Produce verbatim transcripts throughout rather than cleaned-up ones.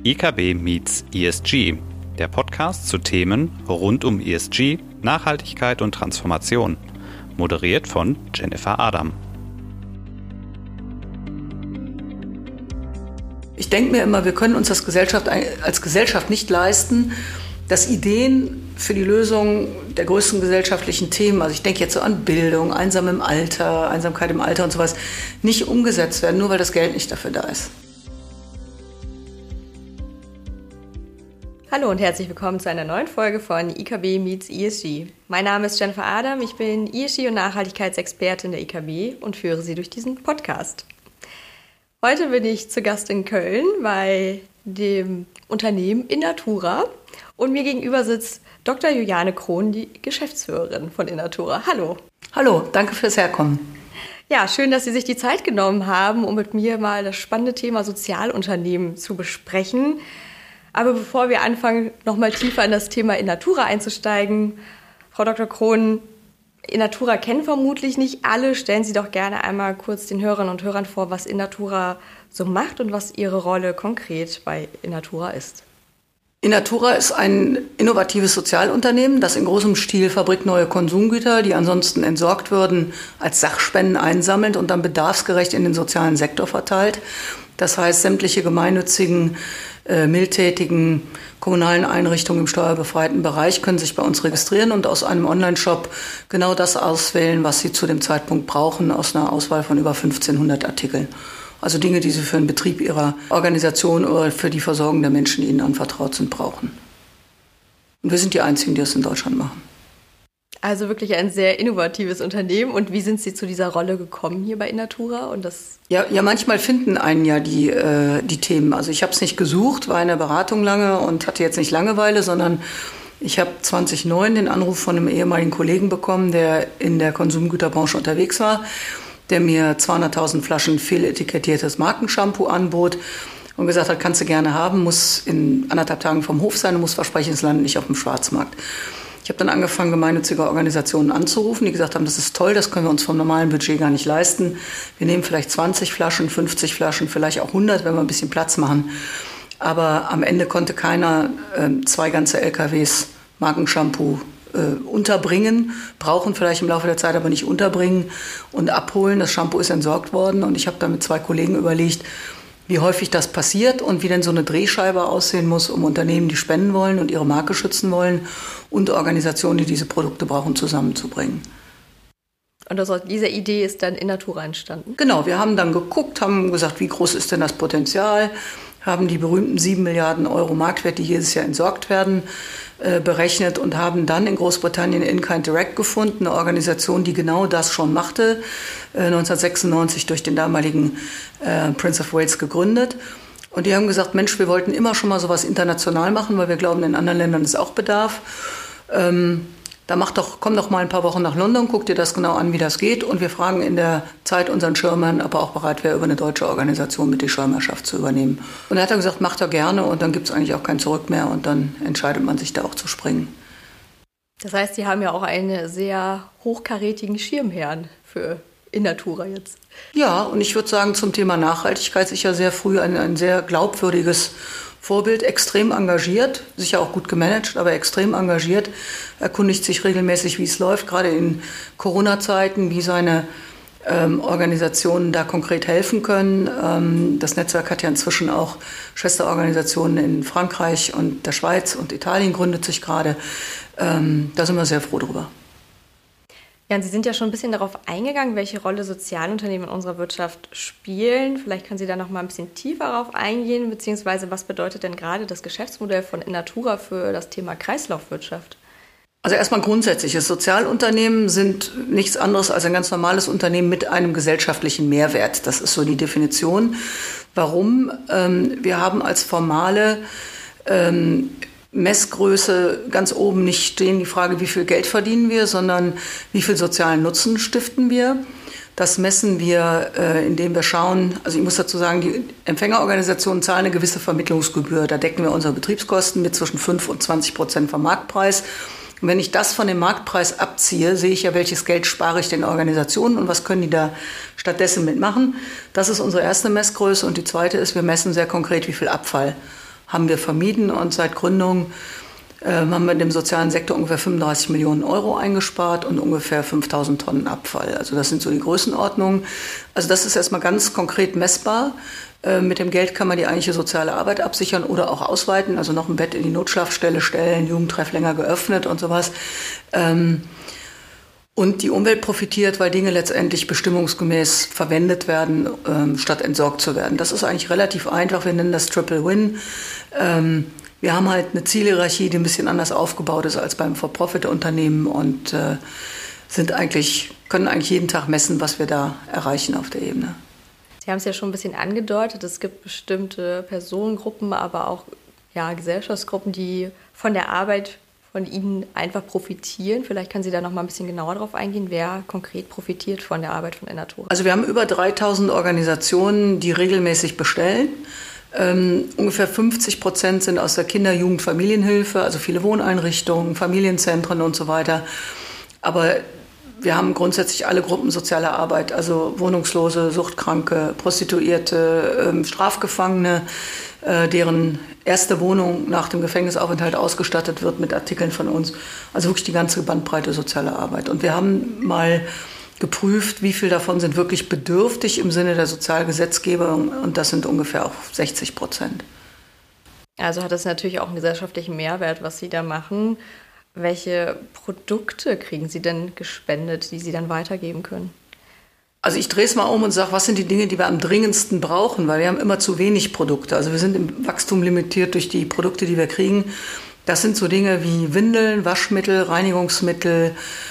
I K B meets E S G, der Podcast zu Themen rund um E S G, Nachhaltigkeit und Transformation. Moderiert von Jennifer Adam. Ich denke mir immer, wir können uns das Gesellschaft, als Gesellschaft nicht leisten, dass Ideen für die Lösung der größten gesellschaftlichen Themen, also ich denke jetzt so an Bildung, Einsam im Alter, Einsamkeit im Alter und sowas, nicht umgesetzt werden, nur weil das Geld nicht dafür da ist. Hallo und herzlich willkommen zu einer neuen Folge von I K B meets E S G. Mein Name ist Jennifer Adam, ich bin E S G- und Nachhaltigkeitsexpertin der I K B und führe Sie durch diesen Podcast. Heute bin ich zu Gast in Köln bei dem Unternehmen Innatura und mir gegenüber sitzt Doktor Juliane Krohn, die Geschäftsführerin von Innatura. Hallo. Hallo, danke fürs Herkommen. Ja, schön, dass Sie sich die Zeit genommen haben, um mit mir mal das spannende Thema Sozialunternehmen zu besprechen. Aber bevor wir anfangen, noch mal tiefer in das Thema Innatura einzusteigen, Frau Doktor Krohn, Innatura kennen vermutlich nicht alle. Stellen Sie doch gerne einmal kurz den Hörerinnen und Hörern vor, was Innatura so macht und was Ihre Rolle konkret bei Innatura ist. Innatura ist ein innovatives Sozialunternehmen, das in großem Stil fabrikneue Konsumgüter, die ansonsten entsorgt würden, als Sachspenden einsammelt und dann bedarfsgerecht in den sozialen Sektor verteilt. Das heißt, sämtliche gemeinnützigen, äh, mildtätigen kommunalen Einrichtungen im steuerbefreiten Bereich können sich bei uns registrieren und aus einem Online-Shop genau das auswählen, was sie zu dem Zeitpunkt brauchen, aus einer Auswahl von über fünfzehnhundert Artikeln. Also Dinge, die sie für den Betrieb ihrer Organisation oder für die Versorgung der Menschen, die ihnen anvertraut sind, brauchen. Und wir sind die Einzigen, die das in Deutschland machen. Also wirklich ein sehr innovatives Unternehmen. Und wie sind Sie zu dieser Rolle gekommen hier bei Innatura? Und das ja, ja, manchmal finden einen ja die, äh, die Themen. Also ich habe es nicht gesucht, war in der Beratung lange und hatte jetzt nicht Langeweile, sondern ich habe zweitausendneun den Anruf von einem ehemaligen Kollegen bekommen, der in der Konsumgüterbranche unterwegs war, der mir zweihunderttausend Flaschen fehletikettiertes Markenshampoo anbot und gesagt hat, kannst du gerne haben, muss in anderthalb Tagen vom Hof sein und muss versprechen, es landet nicht auf dem Schwarzmarkt. Ich habe dann angefangen, gemeinnützige Organisationen anzurufen, die gesagt haben, das ist toll, das können wir uns vom normalen Budget gar nicht leisten. Wir nehmen vielleicht zwanzig Flaschen, fünfzig Flaschen, vielleicht auch hundert, wenn wir ein bisschen Platz machen. Aber am Ende konnte keiner äh, zwei ganze L K Ws Markenshampoo äh, unterbringen, brauchen vielleicht im Laufe der Zeit, aber nicht unterbringen und abholen. Das Shampoo ist entsorgt worden und ich habe dann mit zwei Kollegen überlegt, wie häufig das passiert und wie denn so eine Drehscheibe aussehen muss, um Unternehmen, die spenden wollen und ihre Marke schützen wollen und Organisationen, die diese Produkte brauchen, zusammenzubringen. Und aus dieser Idee ist dann Innatura entstanden? Genau, wir haben dann geguckt, haben gesagt, wie groß ist denn das Potenzial, haben die berühmten sieben Milliarden Euro Marktwert, die jedes Jahr entsorgt werden, äh, berechnet und haben dann in Großbritannien InKind Direct gefunden, eine Organisation, die genau das schon machte, äh, neunzehnhundertsechsundneunzig durch den damaligen äh, Prince of Wales gegründet. Und die haben gesagt, Mensch, wir wollten immer schon mal sowas international machen, weil wir glauben, in anderen Ländern ist auch Bedarf. Ähm, Da mach doch, komm doch mal ein paar Wochen nach London, guck dir das genau an, wie das geht. Und wir fragen in der Zeit unseren Schirmherrn, ob er auch bereit wäre, über eine deutsche Organisation mit die Schirmherrschaft zu übernehmen. Und er hat dann gesagt, macht er gerne und dann gibt es eigentlich auch kein Zurück mehr und dann entscheidet man sich da auch zu springen. Das heißt, Sie haben ja auch einen sehr hochkarätigen Schirmherrn für Innatura jetzt. Ja, und ich würde sagen, zum Thema Nachhaltigkeit sicher sehr früh ein, ein sehr glaubwürdiges Vorbild, extrem engagiert, sicher auch gut gemanagt, aber extrem engagiert, erkundigt sich regelmäßig, wie es läuft, gerade in Corona-Zeiten, wie seine ähm, Organisationen da konkret helfen können. Ähm, das Netzwerk hat ja inzwischen auch Schwesterorganisationen in Frankreich und der Schweiz und Italien gründet sich gerade. Ähm, da sind wir sehr froh drüber. Ja, und Sie sind ja schon ein bisschen darauf eingegangen, welche Rolle Sozialunternehmen in unserer Wirtschaft spielen. Vielleicht können Sie da noch mal ein bisschen tiefer darauf eingehen, beziehungsweise was bedeutet denn gerade das Geschäftsmodell von Innatura für das Thema Kreislaufwirtschaft? Also erstmal grundsätzlich, das Sozialunternehmen sind nichts anderes als ein ganz normales Unternehmen mit einem gesellschaftlichen Mehrwert. Das ist so die Definition. Warum? Ähm, wir haben als formale ähm, Messgröße ganz oben nicht stehen die Frage, wie viel Geld verdienen wir, sondern wie viel sozialen Nutzen stiften wir. Das messen wir, äh, indem wir schauen, also ich muss dazu sagen, die Empfängerorganisationen zahlen eine gewisse Vermittlungsgebühr. Da decken wir unsere Betriebskosten mit zwischen fünf und zwanzig Prozent vom Marktpreis. Und wenn ich das von dem Marktpreis abziehe, sehe ich ja, welches Geld spare ich den Organisationen und was können die da stattdessen mitmachen. Das ist unsere erste Messgröße. Und die zweite ist, wir messen sehr konkret, wie viel Abfall haben wir vermieden und seit Gründung äh, haben wir in dem sozialen Sektor ungefähr fünfunddreißig Millionen Euro eingespart und ungefähr fünftausend Tonnen Abfall. Also das sind so die Größenordnungen. Also das ist erstmal ganz konkret messbar. Äh, mit dem Geld kann man die eigentliche soziale Arbeit absichern oder auch ausweiten, also noch ein Bett in die Notschlafstelle stellen, Jugendtreff länger geöffnet und sowas. Ähm, Und die Umwelt profitiert, weil Dinge letztendlich bestimmungsgemäß verwendet werden, ähm, statt entsorgt zu werden. Das ist eigentlich relativ einfach. Wir nennen das Triple Win. Ähm, wir haben halt eine Zielhierarchie, die ein bisschen anders aufgebaut ist als beim For-Profit-Unternehmen und äh, sind eigentlich, können eigentlich jeden Tag messen, was wir da erreichen auf der Ebene. Sie haben es ja schon ein bisschen angedeutet. Es gibt bestimmte Personengruppen, aber auch ja, Gesellschaftsgruppen, die von der Arbeit von Ihnen einfach profitieren. Vielleicht können Sie da noch mal ein bisschen genauer drauf eingehen, wer konkret profitiert von der Arbeit von Ennatura. Also wir haben über dreitausend Organisationen, die regelmäßig bestellen. Ähm, ungefähr fünfzig Prozent sind aus der Kinder-, Jugend-, Familienhilfe, also viele Wohneinrichtungen, Familienzentren und so weiter. Aber wir haben grundsätzlich alle Gruppen sozialer Arbeit, also Wohnungslose, Suchtkranke, Prostituierte, ähm, Strafgefangene, äh, deren erste Wohnung nach dem Gefängnisaufenthalt ausgestattet wird mit Artikeln von uns. Also wirklich die ganze Bandbreite sozialer Arbeit. Und wir haben mal geprüft, wie viel davon sind wirklich bedürftig im Sinne der Sozialgesetzgebung. Und das sind ungefähr auch sechzig Prozent. Also hat das natürlich auch einen gesellschaftlichen Mehrwert, was Sie da machen. Welche Produkte kriegen Sie denn gespendet, die Sie dann weitergeben können? Also ich drehe es mal um und sage, was sind die Dinge, die wir am dringendsten brauchen, weil wir haben immer zu wenig Produkte. Also wir sind im Wachstum limitiert durch die Produkte, die wir kriegen. Das sind so Dinge wie Windeln, Waschmittel, Reinigungsmittel,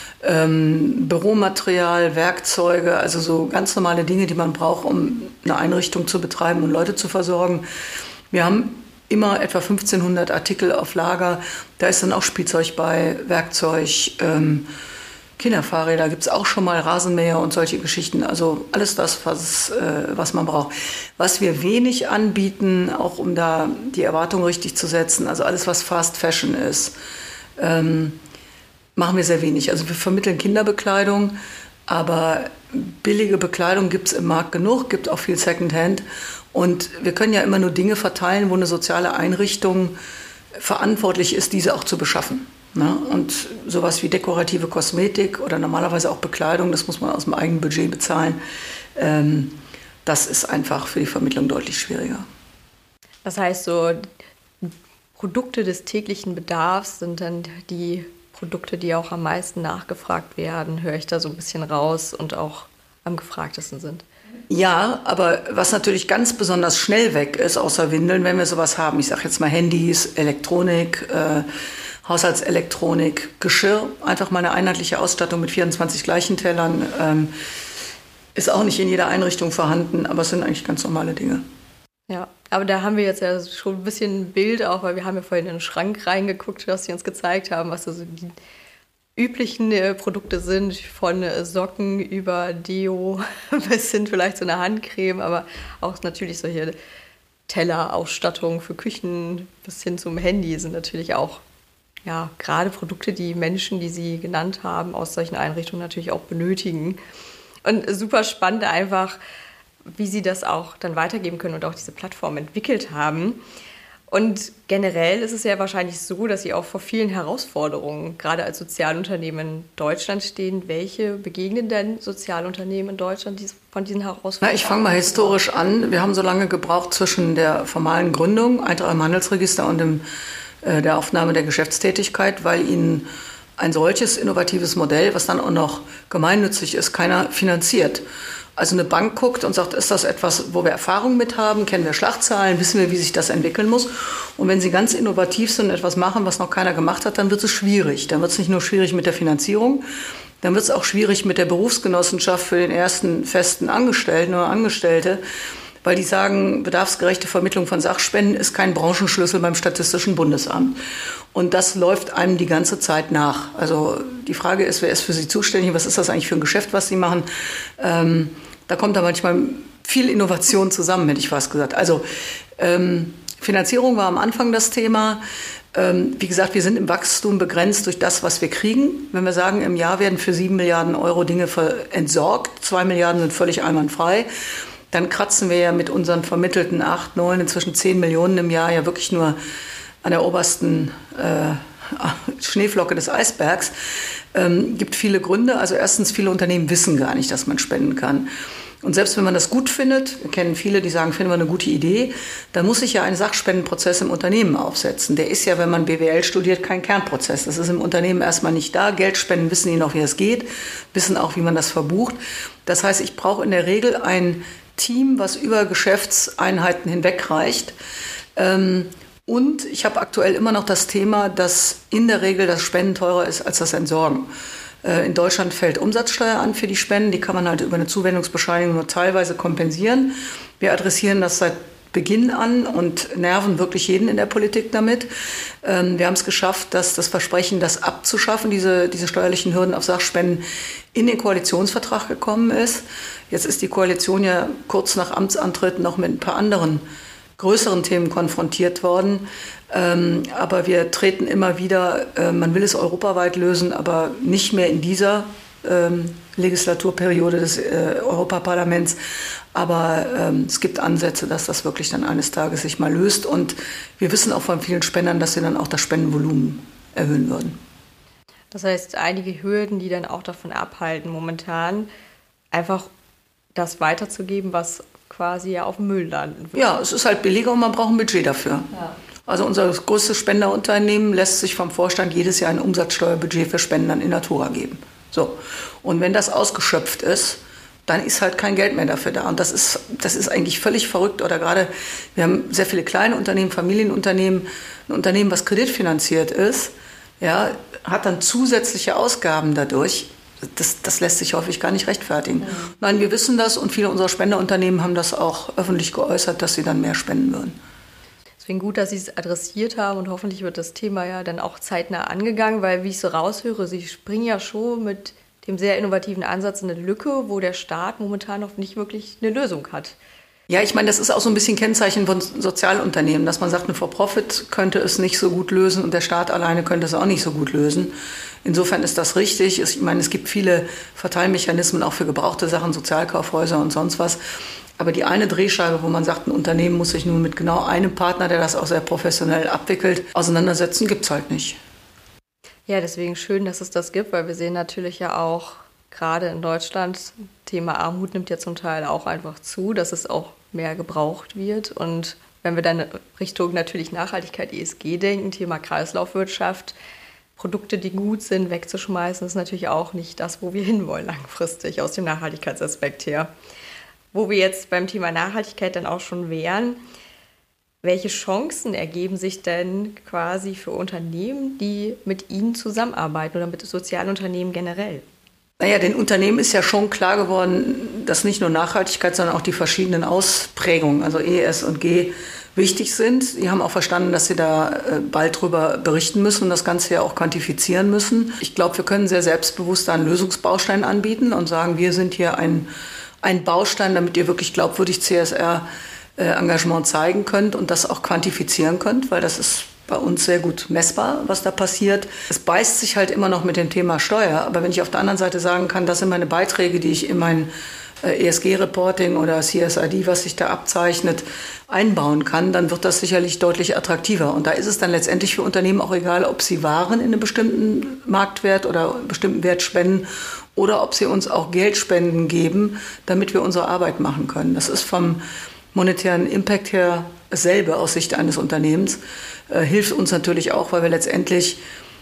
ähm, Büromaterial, Werkzeuge, also so ganz normale Dinge, die man braucht, um eine Einrichtung zu betreiben und Leute zu versorgen. Wir haben immer etwa fünfzehnhundert Artikel auf Lager. Da ist dann auch Spielzeug bei, Werkzeug, ähm, Kinderfahrräder gibt es auch schon mal, Rasenmäher und solche Geschichten. Also alles das, was, äh, was man braucht. Was wir wenig anbieten, auch um da die Erwartungen richtig zu setzen, also alles, was Fast Fashion ist, ähm, machen wir sehr wenig. Also wir vermitteln Kinderbekleidung, aber billige Bekleidung gibt es im Markt genug, gibt auch viel Secondhand. Und wir können ja immer nur Dinge verteilen, wo eine soziale Einrichtung verantwortlich ist, diese auch zu beschaffen. Ne? Und sowas wie dekorative Kosmetik oder normalerweise auch Bekleidung, das muss man aus dem eigenen Budget bezahlen. Ähm, das ist einfach für die Vermittlung deutlich schwieriger. Das heißt, so Produkte des täglichen Bedarfs sind dann die Produkte, die auch am meisten nachgefragt werden, höre ich da so ein bisschen raus und auch am gefragtesten sind. Ja, aber was natürlich ganz besonders schnell weg ist, außer Windeln, wenn wir sowas haben, ich sage jetzt mal Handys, Elektronik, äh, Haushaltselektronik, Geschirr, einfach mal eine einheitliche Ausstattung mit vierundzwanzig Gleichentellern, ähm, ist auch nicht in jeder Einrichtung vorhanden, aber es sind eigentlich ganz normale Dinge. Ja, aber da haben wir jetzt ja schon ein bisschen ein Bild auch, weil wir haben ja vorhin in den Schrank reingeguckt, was Sie uns gezeigt haben, was so die üblichen äh, Produkte sind, von äh, Socken über Deo bis hin vielleicht so eine Handcreme, aber auch natürlich solche Tellerausstattung für Küchen bis hin zum Handy sind natürlich auch ja, gerade Produkte, die Menschen, die Sie genannt haben, aus solchen Einrichtungen natürlich auch benötigen. Und super spannend einfach, wie Sie das auch dann weitergeben können und auch diese Plattform entwickelt haben. Und generell ist es ja wahrscheinlich so, dass Sie auch vor vielen Herausforderungen, gerade als Sozialunternehmen in Deutschland stehen. Welche begegnen denn Sozialunternehmen in Deutschland von diesen Herausforderungen? Na, ich fange mal historisch an. Wir haben so lange gebraucht zwischen der formalen Gründung, Eintrag im Handelsregister und dem, äh, der Aufnahme der Geschäftstätigkeit, weil Ihnen ein solches innovatives Modell, was dann auch noch gemeinnützig ist, keiner finanziert. Also eine Bank guckt und sagt, ist das etwas, wo wir Erfahrung mit haben, kennen wir Schlagzahlen, wissen wir, wie sich das entwickeln muss. Und wenn sie ganz innovativ sind und etwas machen, was noch keiner gemacht hat, dann wird es schwierig. Dann wird es nicht nur schwierig mit der Finanzierung, dann wird es auch schwierig mit der Berufsgenossenschaft für den ersten festen Angestellten oder Angestellte, weil die sagen, bedarfsgerechte Vermittlung von Sachspenden ist kein Branchenschlüssel beim Statistischen Bundesamt. Und das läuft einem die ganze Zeit nach. Also die Frage ist, wer ist für Sie zuständig? Was ist das eigentlich für ein Geschäft, was Sie machen? Ähm, da kommt da manchmal viel Innovation zusammen, hätte ich fast gesagt. Also ähm, Finanzierung war am Anfang das Thema. Ähm, wie gesagt, wir sind im Wachstum begrenzt durch das, was wir kriegen. Wenn wir sagen, im Jahr werden für sieben Milliarden Euro Dinge entsorgt, zwei Milliarden sind völlig einwandfrei, dann kratzen wir ja mit unseren vermittelten acht, neun, inzwischen zehn Millionen im Jahr ja wirklich nur an der obersten äh, Schneeflocke des Eisbergs. Ähm, gibt viele Gründe. Also erstens, viele Unternehmen wissen gar nicht, dass man spenden kann. Und selbst wenn man das gut findet, wir kennen viele, die sagen, finden wir eine gute Idee, dann muss sich ja ein Sachspendenprozess im Unternehmen aufsetzen. Der ist ja, wenn man B W L studiert, kein Kernprozess. Das ist im Unternehmen erstmal nicht da. Geldspenden wissen die noch, wie es geht, wissen auch, wie man das verbucht. Das heißt, ich brauche in der Regel ein Team, was über Geschäftseinheiten hinweg reicht. Ähm, und ich habe aktuell immer noch das Thema, dass in der Regel das Spenden teurer ist als das Entsorgen. In Deutschland fällt Umsatzsteuer an für die Spenden. Die kann man halt über eine Zuwendungsbescheinigung nur teilweise kompensieren. Wir adressieren das seit Beginn an und nerven wirklich jeden in der Politik damit. Wir haben es geschafft, dass das Versprechen, das abzuschaffen, diese, diese steuerlichen Hürden auf Sachspenden, in den Koalitionsvertrag gekommen ist. Jetzt ist die Koalition ja kurz nach Amtsantritt noch mit ein paar anderen größeren Themen konfrontiert worden. Ähm, aber wir treten immer wieder, äh, man will es europaweit lösen, aber nicht mehr in dieser ähm, Legislaturperiode des äh, Europaparlaments. Aber ähm, es gibt Ansätze, dass das wirklich dann eines Tages sich mal löst. Und wir wissen auch von vielen Spendern, dass sie dann auch das Spendenvolumen erhöhen würden. Das heißt, einige Hürden, die dann auch davon abhalten, momentan einfach das weiterzugeben, was quasi ja auf dem Müll landen wird. Ja, es ist halt billiger und man braucht ein Budget dafür. Ja. Also unser größtes Spenderunternehmen lässt sich vom Vorstand jedes Jahr ein Umsatzsteuerbudget für Spenden an Innatura geben. So. Und wenn das ausgeschöpft ist, dann ist halt kein Geld mehr dafür da. Und das ist, das ist eigentlich völlig verrückt. Oder gerade, wir haben sehr viele kleine Unternehmen, Familienunternehmen, ein Unternehmen, was kreditfinanziert ist, ja, hat dann zusätzliche Ausgaben dadurch. Das, das lässt sich häufig gar nicht rechtfertigen. Ja. Nein, wir wissen das und viele unserer Spenderunternehmen haben das auch öffentlich geäußert, dass sie dann mehr spenden würden. Deswegen gut, dass Sie es adressiert haben und hoffentlich wird das Thema ja dann auch zeitnah angegangen, weil wie ich so raushöre, Sie springen ja schon mit dem sehr innovativen Ansatz in eine Lücke, wo der Staat momentan noch nicht wirklich eine Lösung hat. Ja, ich meine, das ist auch so ein bisschen Kennzeichen von Sozialunternehmen, dass man sagt, eine For-Profit könnte es nicht so gut lösen und der Staat alleine könnte es auch nicht so gut lösen. Insofern ist das richtig. Ich meine, es gibt viele Verteilmechanismen auch für gebrauchte Sachen, Sozialkaufhäuser und sonst was. Aber die eine Drehscheibe, wo man sagt, ein Unternehmen muss sich nun mit genau einem Partner, der das auch sehr professionell abwickelt, auseinandersetzen, gibt es halt nicht. Ja, deswegen schön, dass es das gibt, weil wir sehen natürlich ja auch, gerade in Deutschland, Thema Armut nimmt ja zum Teil auch einfach zu, dass es auch mehr gebraucht wird. Und wenn wir dann Richtung natürlich Nachhaltigkeit, E S G denken, Thema Kreislaufwirtschaft, Produkte, die gut sind, wegzuschmeißen, ist natürlich auch nicht das, wo wir hinwollen langfristig aus dem Nachhaltigkeitsaspekt her. Wo wir jetzt beim Thema Nachhaltigkeit dann auch schon wären, welche Chancen ergeben sich denn quasi für Unternehmen, die mit Ihnen zusammenarbeiten oder mit Sozialunternehmen generell? Naja, den Unternehmen ist ja schon klar geworden, dass nicht nur Nachhaltigkeit, sondern auch die verschiedenen Ausprägungen, also E, S und G, wichtig sind. Sie haben auch verstanden, dass sie da bald drüber berichten müssen und das Ganze ja auch quantifizieren müssen. Ich glaube, wir können sehr selbstbewusst einen Lösungsbaustein anbieten und sagen, wir sind hier ein, ein Baustein, damit ihr wirklich glaubwürdig C S R-Engagement zeigen könnt und das auch quantifizieren könnt, weil das ist bei uns sehr gut messbar, was da passiert. Es beißt sich halt immer noch mit dem Thema Steuer. Aber wenn ich auf der anderen Seite sagen kann, das sind meine Beiträge, die ich in mein E S G-Reporting oder C S I D, was sich da abzeichnet, einbauen kann, dann wird das sicherlich deutlich attraktiver. Und da ist es dann letztendlich für Unternehmen auch egal, ob sie Waren in einem bestimmten Marktwert oder einen bestimmten Wert spenden oder ob sie uns auch Geldspenden geben, damit wir unsere Arbeit machen können. Das ist vom monetären Impact her dasselbe aus Sicht eines Unternehmens. Äh, hilft uns natürlich auch, weil wir letztendlich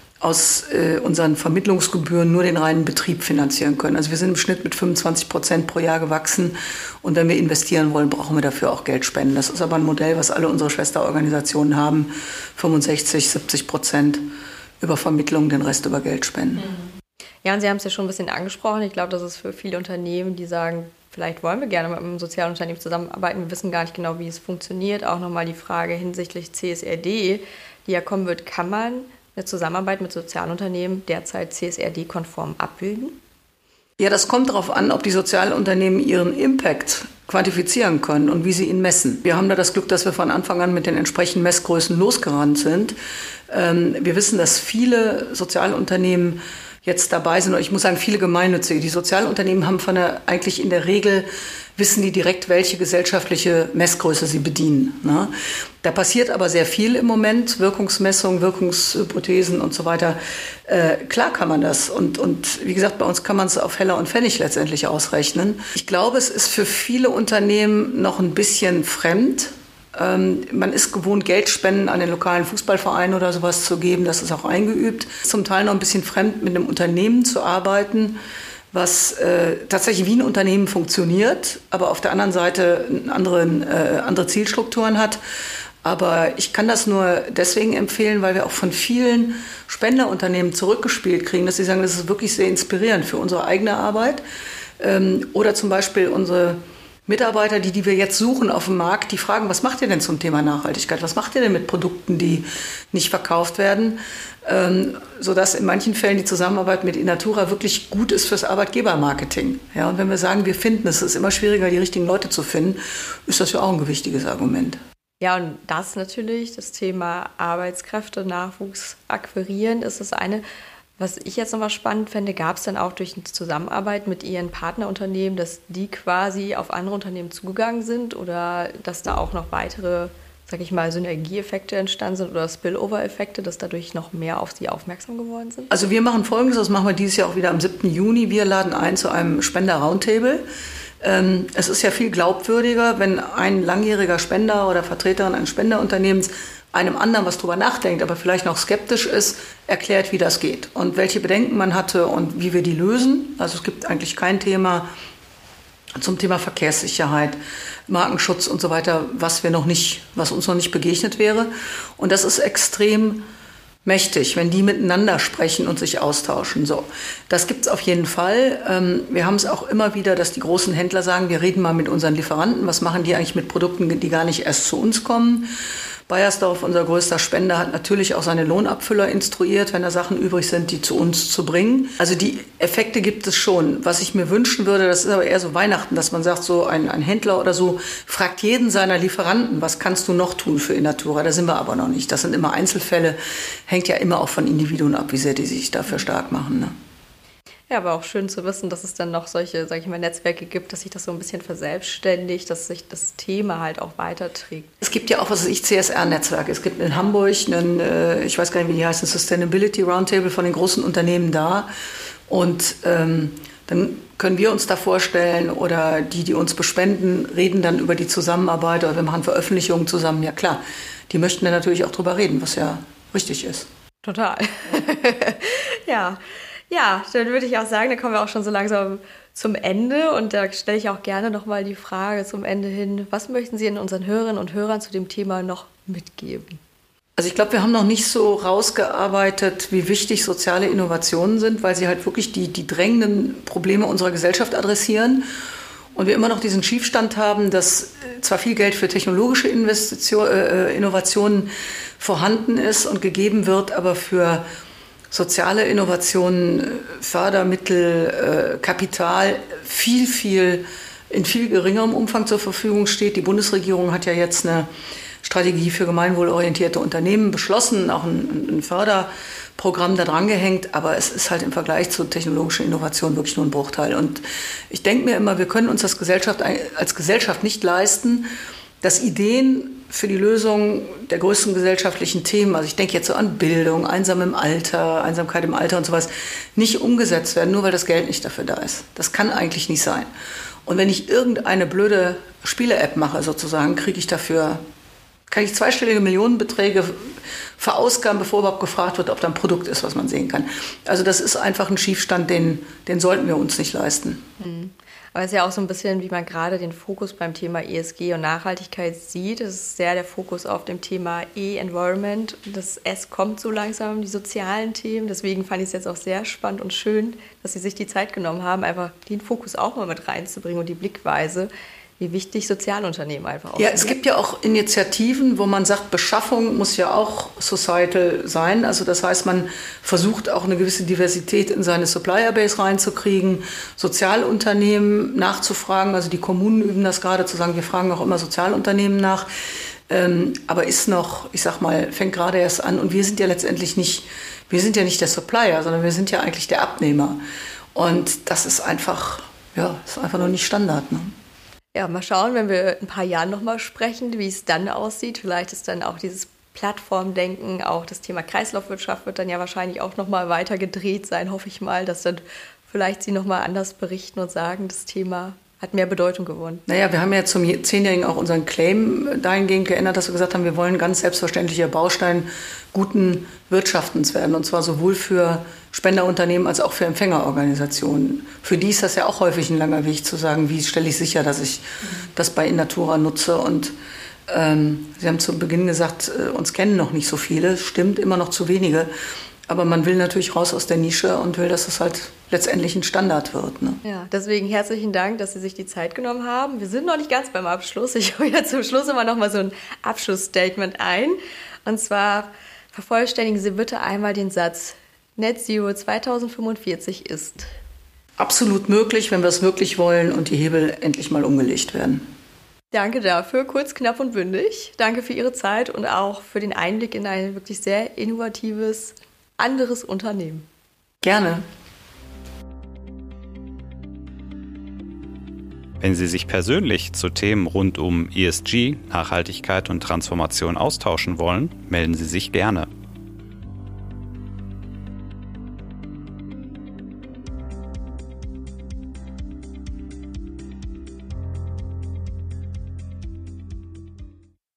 aus äh, unseren Vermittlungsgebühren nur den reinen Betrieb finanzieren können. Also wir sind im Schnitt mit fünfundzwanzig Prozent pro Jahr gewachsen und wenn wir investieren wollen, brauchen wir dafür auch Geldspenden. Das ist aber ein Modell, was alle unsere Schwesterorganisationen haben, fünfundsechzig, siebzig Prozent über Vermittlung, den Rest über Geldspenden. Ja, und Sie haben es ja schon ein bisschen angesprochen. Ich glaube, das ist für viele Unternehmen, die sagen, vielleicht wollen wir gerne mit einem Sozialunternehmen zusammenarbeiten, wir wissen gar nicht genau, wie es funktioniert. Auch nochmal die Frage hinsichtlich C S R D, die ja kommen wird, kann man eine Zusammenarbeit mit Sozialunternehmen derzeit C S R D-konform abbilden? Ja, das kommt darauf an, ob die Sozialunternehmen ihren Impact quantifizieren können und wie sie ihn messen. Wir haben da das Glück, dass wir von Anfang an mit den entsprechenden Messgrößen losgerannt sind. Ähm, wir wissen, dass viele Sozialunternehmen jetzt dabei sind. Und ich muss sagen, viele Gemeinnützige. Die Sozialunternehmen haben von der, eigentlich in der Regel wissen die direkt, welche gesellschaftliche Messgröße sie bedienen. Ne? Da passiert aber sehr viel im Moment, Wirkungsmessung, Wirkungshypothesen und so weiter. Äh, klar kann man das. Und, und wie gesagt, bei uns kann man es auf Heller und Pfennig letztendlich ausrechnen. Ich glaube, es ist für viele Unternehmen noch ein bisschen fremd. Ähm, man ist gewohnt, Geldspenden an den lokalen Fußballverein oder sowas zu geben. Das ist auch eingeübt. Zum Teil noch ein bisschen fremd, mit einem Unternehmen zu arbeiten, was äh, tatsächlich wie ein Unternehmen funktioniert, aber auf der anderen Seite anderen, äh, andere Zielstrukturen hat. Aber ich kann das nur deswegen empfehlen, weil wir auch von vielen Spenderunternehmen zurückgespielt kriegen, dass sie sagen, das ist wirklich sehr inspirierend für unsere eigene Arbeit. Ähm, oder zum Beispiel unsere Mitarbeiter, die, die wir jetzt suchen auf dem Markt, die fragen, was macht ihr denn zum Thema Nachhaltigkeit? Was macht ihr denn mit Produkten, die nicht verkauft werden? Ähm, sodass in manchen Fällen die Zusammenarbeit mit Innatura wirklich gut ist fürs Arbeitgebermarketing. Ja, und wenn wir sagen, wir finden, es ist immer schwieriger, die richtigen Leute zu finden, ist das ja auch ein gewichtiges Argument. Ja, und das natürlich, das Thema Arbeitskräfte, Nachwuchs akquirieren, ist das eine. Was ich jetzt nochmal spannend fände, gab es dann auch durch eine Zusammenarbeit mit Ihren Partnerunternehmen, dass die quasi auf andere Unternehmen zugegangen sind oder dass da auch noch weitere, sag ich mal, Synergieeffekte entstanden sind oder Spillover-Effekte, dass dadurch noch mehr auf Sie aufmerksam geworden sind? Also wir machen Folgendes, das machen wir dieses Jahr auch wieder am siebten Juni. Wir laden ein zu einem Spender-Roundtable. Ähm, es ist ja viel glaubwürdiger, wenn ein langjähriger Spender oder Vertreterin eines Spenderunternehmens einem anderen was drüber nachdenkt, aber vielleicht noch skeptisch ist, erklärt, wie das geht und welche Bedenken man hatte und wie wir die lösen. Also es gibt eigentlich kein Thema zum Thema Verkehrssicherheit, Markenschutz und so weiter, was wir noch nicht, was uns noch nicht begegnet wäre. Und das ist extrem mächtig, wenn die miteinander sprechen und sich austauschen. So, das gibt's auf jeden Fall. Wir haben es auch immer wieder, dass die großen Händler sagen, wir reden mal mit unseren Lieferanten, was machen die eigentlich mit Produkten, die gar nicht erst zu uns kommen. Baiersdorf, unser größter Spender, hat natürlich auch seine Lohnabfüller instruiert, wenn da Sachen übrig sind, die zu uns zu bringen. Also die Effekte gibt es schon. Was ich mir wünschen würde, das ist aber eher so Weihnachten, dass man sagt, so ein, ein Händler oder so fragt jeden seiner Lieferanten, was kannst du noch tun für Innatura? Da sind wir aber noch nicht. Das sind immer Einzelfälle, hängt ja immer auch von Individuen ab, wie sehr die sich dafür stark machen. Ne? Ja, aber auch schön zu wissen, dass es dann noch solche, sage ich mal, Netzwerke gibt, dass sich das so ein bisschen verselbstständigt, dass sich das Thema halt auch weiterträgt. Es gibt ja auch, was weiß ich, C S R-Netzwerke. Es gibt in Hamburg einen, äh, ich weiß gar nicht, wie die heißt, ein Sustainability Roundtable von den großen Unternehmen da. Und ähm, dann können wir uns da vorstellen oder die, die uns bespenden, reden dann über die Zusammenarbeit oder wir machen Veröffentlichungen zusammen. Ja klar, die möchten dann natürlich auch drüber reden, was ja richtig ist. Total. Ja. Ja, dann würde ich auch sagen, da kommen wir auch schon so langsam zum Ende und da stelle ich auch gerne nochmal die Frage zum Ende hin, was möchten Sie unseren Hörerinnen und Hörern zu dem Thema noch mitgeben? Also ich glaube, wir haben noch nicht so rausgearbeitet, wie wichtig soziale Innovationen sind, weil sie halt wirklich die, die drängenden Probleme unserer Gesellschaft adressieren und wir immer noch diesen Schiefstand haben, dass zwar viel Geld für technologische Investition, äh, Innovationen vorhanden ist und gegeben wird, aber für soziale Innovationen, Fördermittel, Kapital viel, viel, in viel geringerem Umfang zur Verfügung steht. Die Bundesregierung hat ja jetzt eine Strategie für gemeinwohlorientierte Unternehmen beschlossen, auch ein, ein Förderprogramm da dran gehängt, aber es ist halt im Vergleich zu technologischer Innovation wirklich nur ein Bruchteil. Und ich denke mir immer, wir können uns das Gesellschaft, als Gesellschaft nicht leisten, dass Ideen für die Lösung der größten gesellschaftlichen Themen, also ich denke jetzt so an Bildung, Einsam im Alter, Einsamkeit im Alter und sowas, nicht umgesetzt werden, nur weil das Geld nicht dafür da ist. Das kann eigentlich nicht sein. Und wenn ich irgendeine blöde Spiele-App mache sozusagen, kriege ich dafür, kann ich zweistellige Millionenbeträge verausgaben, bevor überhaupt gefragt wird, ob da ein Produkt ist, was man sehen kann. Also das ist einfach ein Schiefstand, den, den sollten wir uns nicht leisten. Mhm. Aber es ist ja auch so ein bisschen, wie man gerade den Fokus beim Thema E S G und Nachhaltigkeit sieht. Es ist sehr der Fokus auf dem Thema E-Environment. Das S kommt so langsam, die sozialen Themen. Deswegen fand ich es jetzt auch sehr spannend und schön, dass Sie sich die Zeit genommen haben, einfach den Fokus auch mal mit reinzubringen und die Blickweise, wie wichtig Sozialunternehmen einfach auch Ja, sind. es gibt ja auch Initiativen, wo man sagt, Beschaffung muss ja auch societal sein. Also das heißt, man versucht auch eine gewisse Diversität in seine Supplier-Base reinzukriegen, Sozialunternehmen nachzufragen. Also die Kommunen üben das gerade, zu sagen, wir fragen auch immer Sozialunternehmen nach. Ähm, aber ist noch, ich sag mal, fängt gerade erst an. Und wir sind ja letztendlich nicht, wir sind ja nicht der Supplier, sondern wir sind ja eigentlich der Abnehmer. Und das ist einfach, ja, ist einfach noch nicht Standard, ne? Ja, mal schauen, wenn wir in ein paar Jahren nochmal sprechen, wie es dann aussieht. Vielleicht ist dann auch dieses Plattformdenken, auch das Thema Kreislaufwirtschaft wird dann ja wahrscheinlich auch nochmal weiter gedreht sein, hoffe ich mal, dass dann vielleicht Sie nochmal anders berichten und sagen, das Thema hat mehr Bedeutung gewonnen. Naja, wir haben ja zum Zehnjährigen auch unseren Claim dahingehend geändert, dass wir gesagt haben, wir wollen ganz selbstverständlicher Baustein guten Wirtschaftens werden. Und zwar sowohl für Spenderunternehmen als auch für Empfängerorganisationen. Für die ist das ja auch häufig ein langer Weg zu sagen, wie stelle ich sicher, dass ich das bei In Natura nutze. Und ähm, Sie haben zu Beginn gesagt, äh, uns kennen noch nicht so viele. Stimmt, immer noch zu wenige. Aber man will natürlich raus aus der Nische und will, dass es halt letztendlich ein Standard wird. Ne? Ja, deswegen herzlichen Dank, dass Sie sich die Zeit genommen haben. Wir sind noch nicht ganz beim Abschluss. Ich hole ja zum Schluss immer noch mal so ein Abschlussstatement ein. Und zwar vervollständigen Sie bitte einmal den Satz: Net Zero zweitausendfünfundvierzig ist absolut möglich, wenn wir es wirklich wollen und die Hebel endlich mal umgelegt werden. Danke dafür, kurz, knapp und bündig. Danke für Ihre Zeit und auch für den Einblick in ein wirklich sehr innovatives, anderes Unternehmen. Gerne. Wenn Sie sich persönlich zu Themen rund um E S G, Nachhaltigkeit und Transformation austauschen wollen, melden Sie sich gerne.